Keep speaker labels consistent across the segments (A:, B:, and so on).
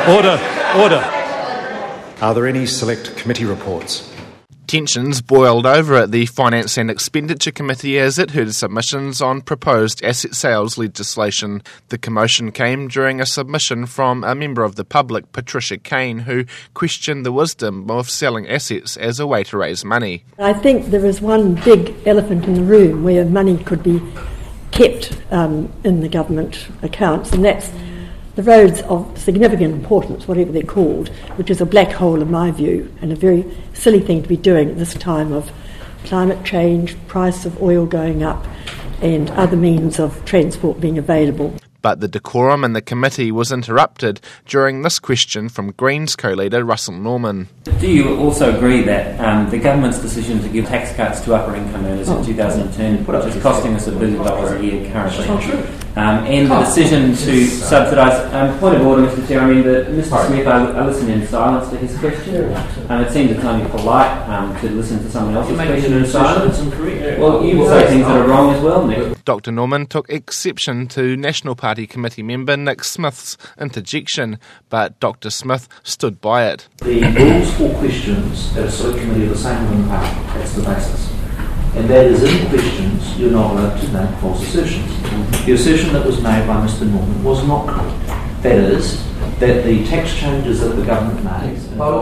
A: Order. Are there any select committee reports?
B: Tensions boiled over at the Finance and Expenditure Committee as it heard submissions on proposed asset sales legislation. The commotion came during a submission from a member of the public, Patricia Kane, who questioned the wisdom of selling assets as a way to raise money.
C: I think there is one big elephant in the room where money could be kept in the government accounts, and that's the roads of significant importance, whatever they're called, which is a black hole in my view, and a very silly thing to be doing at this time of climate change, price of oil going up, and other means of transport being available.
B: But the decorum in the committee was interrupted during this question from Greens co-leader Russell Norman.
D: Do you also agree that the government's decision to give tax cuts to upper income earners in 2010, which is costing us $1 billion a year currently, and the decision to subsidise... point of order, Mr Chair, Mr Smith, I listened in silence to his question. It seemed it's only polite to listen to someone else's question in silence. Well, you say things that are wrong as well, Nick.
B: Dr Norman took exception to National Party committee member Nick Smith's interjection, but Dr Smith stood by it.
E: The rules for questions at a select committee are the same in the party. That's the basis. And that is, in questions, you're not allowed to make false assertions. The assertion that was made by Mr Norman was not correct. That is, that the tax changes that the government made...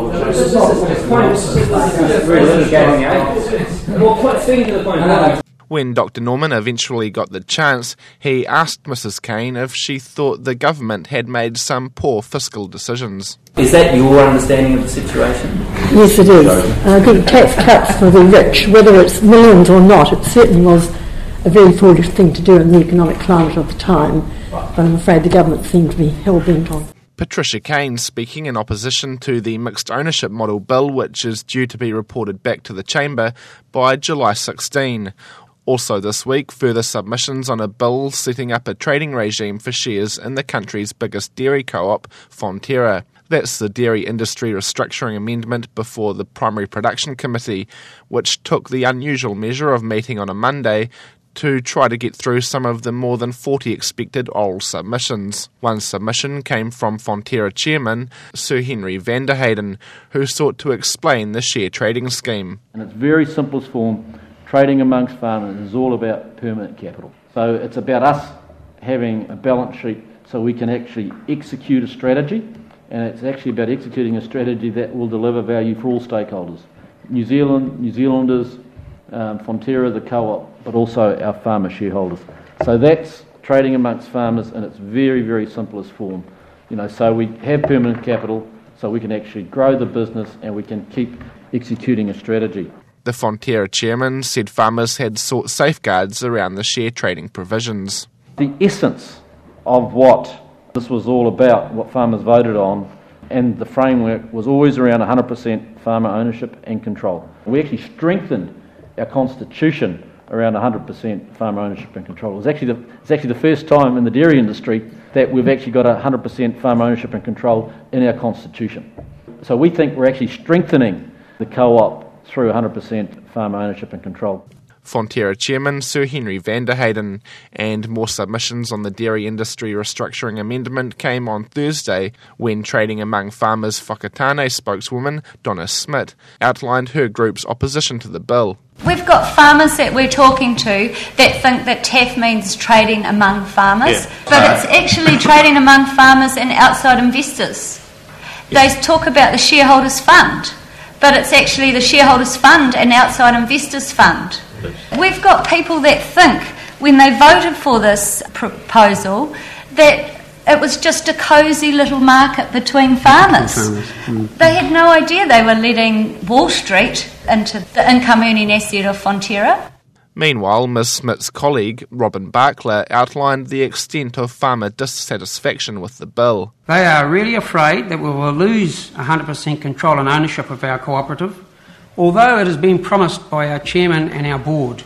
B: When Dr Norman eventually got the chance, he asked Mrs Kane if she thought the government had made some poor fiscal decisions.
D: Is that your understanding of the situation?
C: Yes, it is. I think tax cuts for the rich, whether it's millions or not, it certainly was a very foolish thing to do in the economic climate of the time, but I'm afraid the government seemed to be hell-bent on.
B: Patricia Kane speaking in opposition to the mixed ownership model bill, which is due to be reported back to the Chamber by July 16. Also this week, further submissions on a bill setting up a trading regime for shares in the country's biggest dairy co-op, Fonterra. That's the Dairy Industry Restructuring Amendment before the Primary Production Committee, which took the unusual measure of meeting on a Monday to try to get through some of the more than 40 expected oral submissions. One submission came from Fonterra chairman Sir Henry van der Heyden, who sought to explain the share trading scheme.
F: In its very simplest form, trading amongst farmers is all about permanent capital. So it's about us having a balance sheet so we can actually execute a strategy, and it's actually about executing a strategy that will deliver value for all stakeholders. New Zealand, New Zealanders, Fonterra, the co-op, but also our farmer shareholders. So that's trading amongst farmers in its very, very simplest form. So we have permanent capital so we can actually grow the business and we can keep executing a strategy.
B: The Fonterra chairman said farmers had sought safeguards around the share trading provisions.
F: The essence of what this was all about, what farmers voted on, and the framework was always around 100% farmer ownership and control. We actually strengthened our constitution around 100% farmer ownership and control. It's actually the first time in the dairy industry that we've actually got 100% farmer ownership and control in our constitution. So we think we're actually strengthening the co-op through 100% farmer ownership and control.
B: Fonterra chairman Sir Henry van der Heyden, and more submissions on the Dairy Industry Restructuring Amendment came on Thursday when Trading Among Farmers Whakatane spokeswoman Donna Smith outlined her group's opposition to the bill.
G: We've got farmers that we're talking to that think that TAF means trading among farmers, but it's actually trading among farmers and outside investors. They talk about the shareholders' fund, but it's actually the shareholders' fund and outside investors' fund. We've got people that think, when they voted for this proposal, that it was just a cosy little market between farmers. They had no idea they were letting Wall Street into the income-earning asset of Fonterra.
B: Meanwhile, Ms Smith's colleague, Robin Barkler, outlined the extent of farmer dissatisfaction with the bill.
H: They are really afraid that we will lose 100% control and ownership of our cooperative, although it has been promised by our chairman and our board.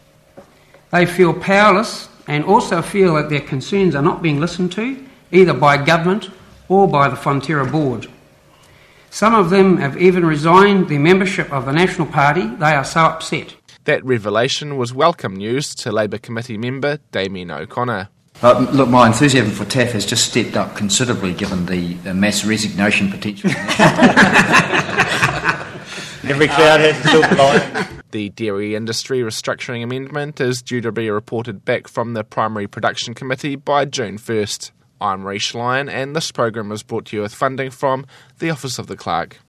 H: They feel powerless and also feel that their concerns are not being listened to, either by government or by the Fonterra board. Some of them have even resigned their membership of the National Party. They are so upset.
B: That revelation was welcome news to Labour Committee member Damien O'Connor.
I: Look, my enthusiasm for TAF has just stepped up considerably given the mass resignation potential.
J: Every cloud has a silver lining.
B: The dairy industry restructuring amendment is due to be reported back from the Primary Production Committee by June 1st. I'm Rhys Lyon, and this program is brought to you with funding from the Office of the Clerk.